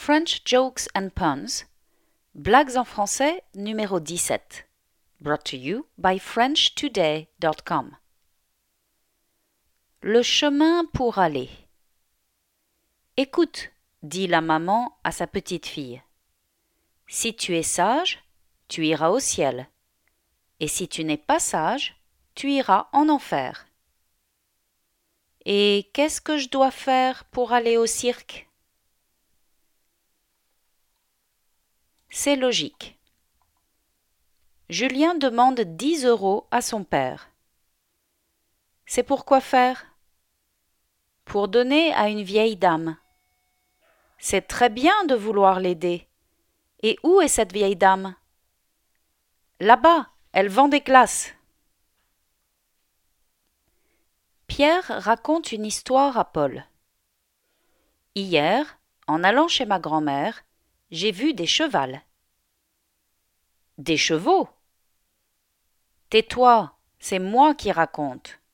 French Jokes and Puns, Blagues en français numéro 17, brought to you by FrenchToday.com. Le chemin pour aller. Écoute, dit la maman à sa petite fille. Si tu es sage, tu iras au ciel. Et si tu n'es pas sage, tu iras en enfer. Et qu'est-ce que je dois faire pour aller au cirque? C'est logique. Julien demande 10 € à son père. C'est pour quoi faire? Pour donner à une vieille dame. C'est très bien de vouloir l'aider. Et où est cette vieille dame? Là-bas, elle vend des glaces. Pierre raconte une histoire à Paul. Hier, en allant chez ma grand-mère, j'ai vu des chevals. Des chevaux? Tais-toi, c'est moi qui raconte.